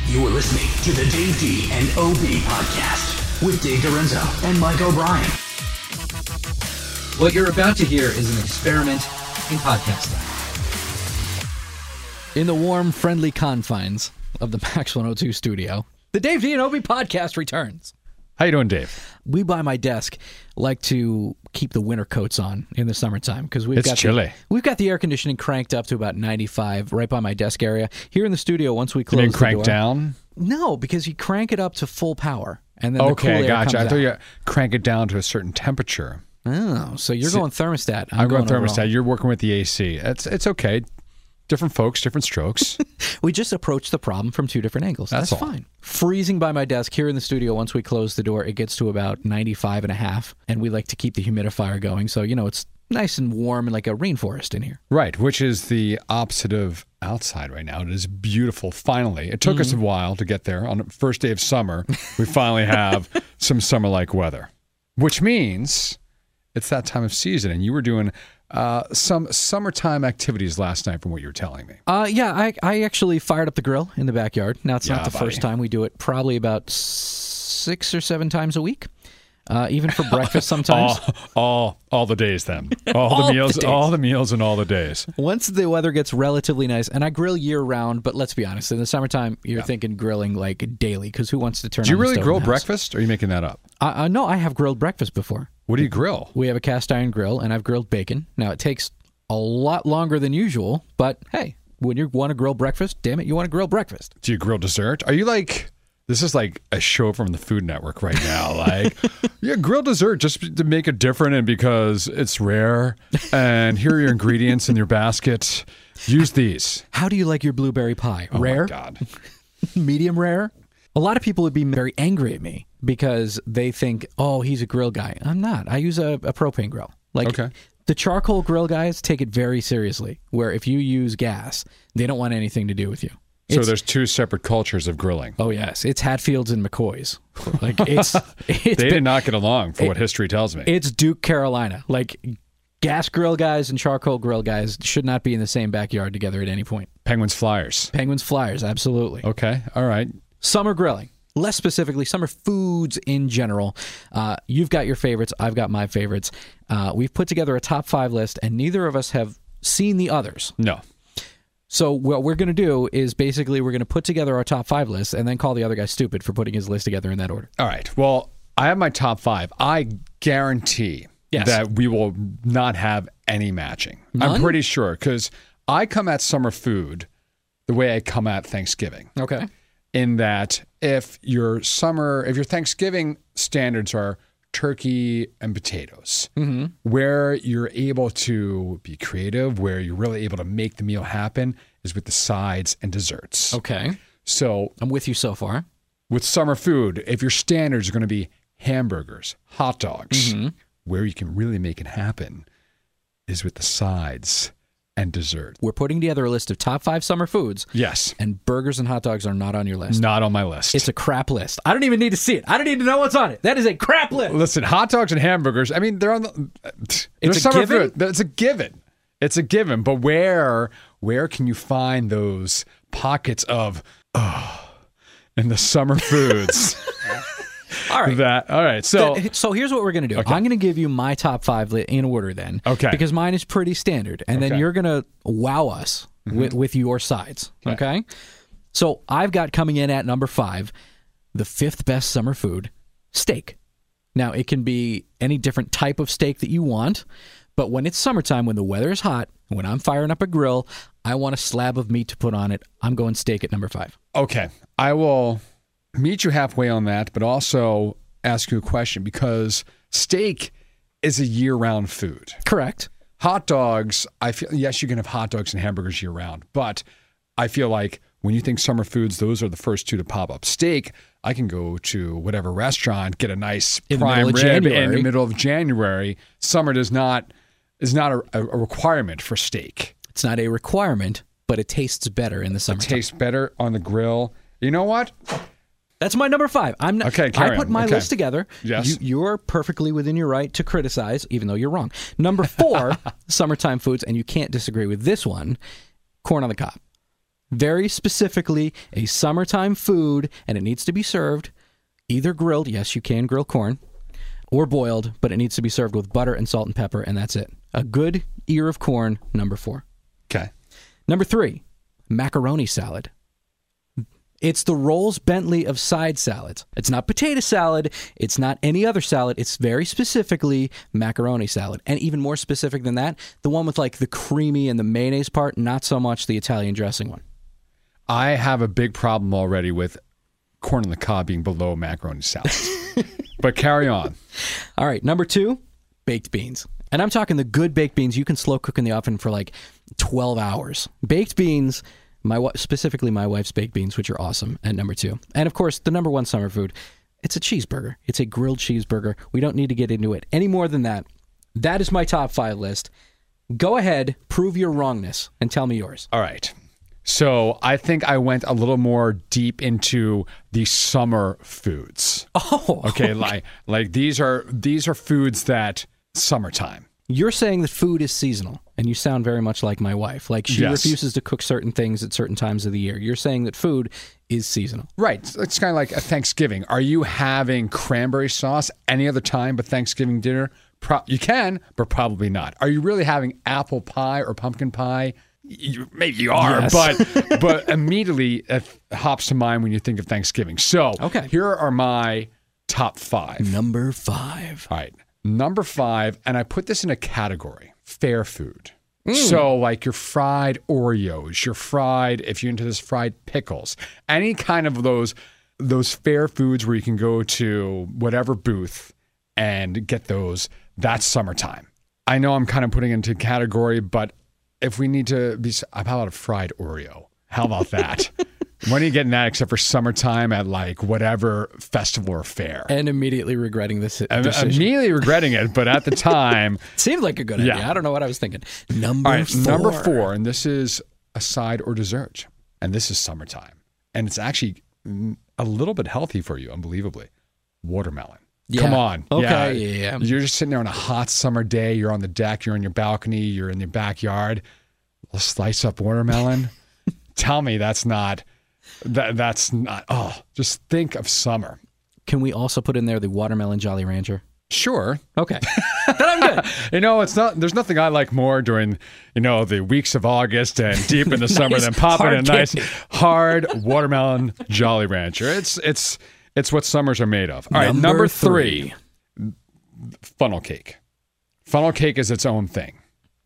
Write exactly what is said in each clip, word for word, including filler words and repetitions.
You're listening to the Dave D and O B podcast with Dave Dorenzo and Mike O'Brien. What you're about to hear is an experiment in podcasting. In the warm, friendly confines of the Max one oh two studio, the Dave D and O B podcast returns. How you doing, Dave? We, by my desk, like to keep the winter coats on in the summertime because we've It's got chilly. The, we've got the air conditioning cranked up to about ninety-five right by my desk area. Here in the studio, once we close You mean the crank door, down? No, because you crank it up to full power, and then the Okay, cool air gotcha. comes I thought out. you crank it down to a certain temperature. Oh, so you're See, going thermostat. I'm, I'm going overall. thermostat. You're working with the A C. It's it's okay. Different folks, different strokes. We just approached the problem from two different angles. That's That's, all. fine. Freezing by my desk here in the studio, once we close the door, it gets to about ninety-five and a half, and we like to keep the humidifier going. So, you know, it's nice and warm and like a rainforest in here. Right, which is the opposite of outside right now. It is beautiful, finally. It took Mm-hmm. us a while to get there. On the first day of summer, we finally have some summer-like weather, which means it's that time of season, and you were doing uh, some summertime activities last night from what you were telling me. Uh, yeah, I, I actually fired up the grill in the backyard. Now, it's Yeah, not the buddy. first time. We do it probably about six or seven times a week, uh, even for breakfast sometimes. All, all, all the days then. All, All the the meals, days. all the meals, and all the days. Once the weather gets relatively nice, and I grill year round, but let's be honest, in the summertime, you're thinking grilling like daily, because who wants to turn Do you on the really stove in grill the house? breakfast, or are you making that up? Uh, uh, no, I have grilled breakfast before. What do you grill? We have a cast iron grill, and I've grilled bacon. Now, it takes a lot longer than usual, but hey, when you want to grill breakfast, damn it, you want to grill breakfast. Do you grill dessert? Are you like, this is like a show from the Food Network right now. Like, yeah, grill dessert just to make it different and because it's rare. And here are your ingredients in your basket. Use these. How do you like your blueberry pie? Oh Rare? my God. Medium rare? A lot of people would be very angry at me because they think, oh, he's a grill guy. I'm not. I use a, a propane grill. Like, Okay. the charcoal grill guys take it very seriously, where if you use gas, they don't want anything to do with you. So It's- there's two separate cultures of grilling. Oh, yes. It's Hatfields and McCoys. Like, it's... it's They did not get along, for what history tells me. It's Duke, Carolina. Like, gas grill guys and charcoal grill guys should not be in the same backyard together at any point. Penguins Flyers. Penguins, Flyers, absolutely. Okay. All right. Summer grilling. Less specifically, summer foods in general. Uh, you've got your favorites. I've got my favorites. Uh, we've put together a top five list, and neither of us have seen the others. No. So what we're going to do is basically we're going to put together our top five list and then call the other guy stupid for putting his list together in that order. All right. Well, I have my top five. I guarantee Yes. that we will not have any matching. I'm None? pretty sure because I come at summer food the way I come at Thanksgiving. Okay. In that if your summer, if your Thanksgiving standards are turkey and potatoes, Mm-hmm. where you're able to be creative, where you're really able to make the meal happen is with the sides and desserts. Okay. So I'm with you so far. with summer food, if your standards are going to be hamburgers, hot dogs, Mm-hmm. where you can really make it happen is with the sides and dessert. We're putting together a list of top five summer foods, Yes. and burgers and hot dogs are not on your list. Not on my list. It's a crap list. I don't even need to see it. I don't need to know what's on it. That is a crap list. Listen, hot dogs and hamburgers, I mean, they're on the they're It's a summer given? food. It's a given. It's a given. But where where can you find those pockets of oh in the summer foods? All right. That all right. So Th- so here's what we're going to do. Okay. I'm going to give you my top five li- in order then. Okay. Because mine is pretty standard. And then Okay. you're going to wow us with, with your sides. Okay. So I've got coming in at number five, the fifth best summer food, steak. Now, it can be any different type of steak that you want. But when it's summertime, when the weather is hot, when I'm firing up a grill, I want a slab of meat to put on it. I'm going steak at number five. okay, I will meet you halfway on that, but also ask you a question because steak is a year-round food. Correct. Hot dogs, I feel yes, you can have hot dogs and hamburgers year-round, but I feel like when you think summer foods, those are the first two to pop up. Steak, I can go to whatever restaurant, get a nice In the prime middle of rib in January. the middle of January. Summer does not is not a, a requirement for steak. It's not a requirement, but it tastes better in the It summertime. tastes better on the grill. You know what? That's my number five. I'm not, Okay, carry I put on. my Okay. list together. Yes. You, you're perfectly within your right to criticize, even though you're wrong. Number four, summertime foods, and you can't disagree with this one, corn on the cob. Very specifically, a summertime food, and it needs to be served either grilled, yes, you can grill corn, or boiled, but it needs to be served with butter and salt and pepper, and that's it. A good ear of corn, number four. Okay. Number three, macaroni salad. It's the Rolls Bentley of side salads. It's not potato salad. It's not any other salad. It's very specifically macaroni salad. And even more specific than that, the one with like the creamy and the mayonnaise part, not so much the Italian dressing one. I have a big problem already with corn on the cob being below macaroni salad. But carry on. All right, number two, baked beans. And I'm talking the good baked beans you can slow cook in the oven for like twelve hours. Baked beans... My specifically my wife's baked beans, which are awesome, at number two. And of course, the number one summer food, it's a cheeseburger. It's a grilled cheeseburger. We don't need to get into it any more than that. That is my top five list. Go ahead, prove your wrongness, and tell me yours. All right. So I think I went a little more deep into the summer foods. Oh, okay. Like like these are these are foods that summertime. You're saying that food is seasonal, and you sound very much like my wife. Like she Yes. refuses to cook certain things at certain times of the year. You're saying that food is seasonal. Right. It's kind of like a Thanksgiving. Are you having cranberry sauce any other time but Thanksgiving dinner? Pro- you can, but probably not. Are you really having apple pie or pumpkin pie? You, maybe you are, Yes. but but immediately it hops to mind when you think of Thanksgiving. So Okay. here are my top five. Number five. All right. Number five, and I put this in a category, fair food. So like your fried Oreos, your fried, if you're into this, fried pickles, any kind of those those fair foods where you can go to whatever booth and get those, that's summertime. I know I'm kind of putting it into a category, but if we need to be, how about a fried Oreo? How about that? When are you getting that except for summertime at like whatever festival or fair? And immediately regretting this I'm decision. immediately regretting it, but at the time, Seemed like a good Yeah. idea. I don't know what I was thinking. Number all right, four. number four, and this is a side or dessert, and this is summertime, and it's actually mm, a little bit healthy for you, unbelievably. Watermelon. Yeah. Come on. Okay, yeah, yeah. You're just sitting there on a hot summer day. You're on the deck. You're on your balcony. You're in your backyard. A slice up watermelon. Tell me that's not. That that's not. Oh, just think of summer. Can we also put in there the watermelon Jolly Rancher? Sure. Okay. Then I'm good. You know, it's not. There's nothing I like more during, you know, the weeks of August and deep in the summer Nice than popping a hard nice candy. hard watermelon Jolly Rancher. It's it's it's what summers are made of. All right, Number number three. three, funnel cake. Funnel cake is its own thing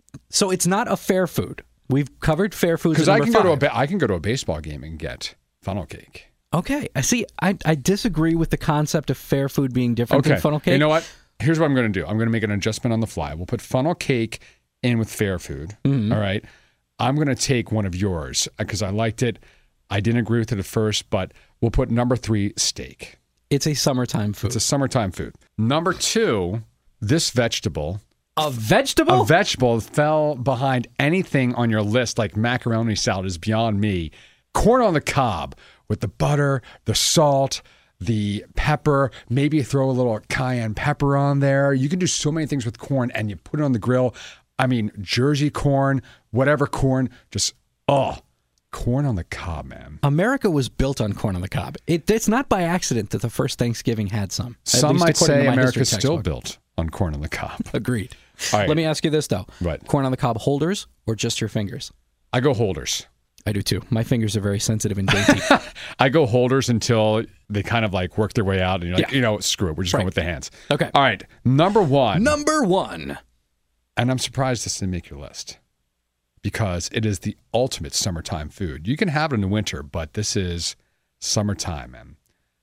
So it's not a fair food. We've covered fair foods. because at I number can go to a five. ba- I can go to a baseball game and get funnel cake. Okay. I see. I, I disagree with the concept of fair food being different Okay, than funnel cake. you know what? Here's what I'm going to do. I'm going to make an adjustment on the fly. We'll put funnel cake in with fair food. Mm-hmm. All right. I'm going to take one of yours because I liked it. I didn't agree with it at first, but we'll put number three, steak. It's a summertime food. It's a summertime food. Number two, this vegetable. A vegetable? A vegetable fell behind anything on your list, like macaroni salad is beyond me. Corn on the cob with the butter, the salt, the pepper, maybe throw a little cayenne pepper on there. You can do so many things with corn and you put it on the grill. I mean, Jersey corn, whatever corn, just, oh, corn on the cob, man. America was built on corn on the cob. It, it's not by accident that the first Thanksgiving had some. At Some least might according to say my America's history still textbook. built on corn on the cob. Agreed. All right. Let me ask you this, though. Right. Corn on the cob holders or just your fingers? I go holders. I do too. My fingers are very sensitive and dainty. I go holders until they kind of like work their way out and you're like, Yeah. you know, screw it. We're just Right. going with the hands. Okay. All right. Number one. Number one. And I'm surprised this didn't make your list because it is the ultimate summertime food. You can have it in the winter, but this is summertime, man.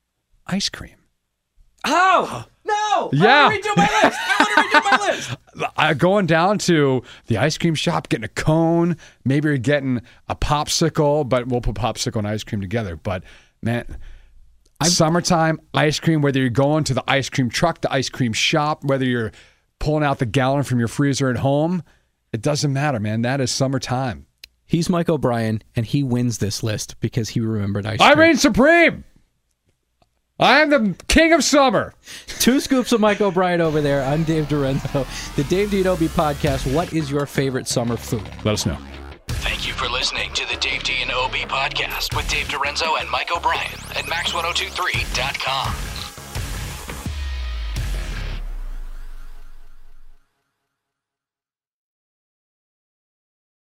Ice cream. Oh! No! Yeah. I want to redo my list! I want to redo my list! I, going down to the ice cream shop, getting a cone. Maybe you're getting a popsicle, but we'll put popsicle and ice cream together. But, man, summertime ice cream, whether you're going to the ice cream truck, the ice cream shop, whether you're pulling out the gallon from your freezer at home, it doesn't matter, man. That is summertime. He's Mike O'Brien, and he wins this list because he remembered ice I cream. reign supreme. I am the king of summer. Two scoops of Mike O'Brien over there. I'm Dave Dorenzo. The Dave D. Dobie podcast. What is your favorite summer food? Let us know. Thank you for listening to the Dave D and O B podcast with Dave Dorenzo and Mike O'Brien at max ten twenty-three dot com.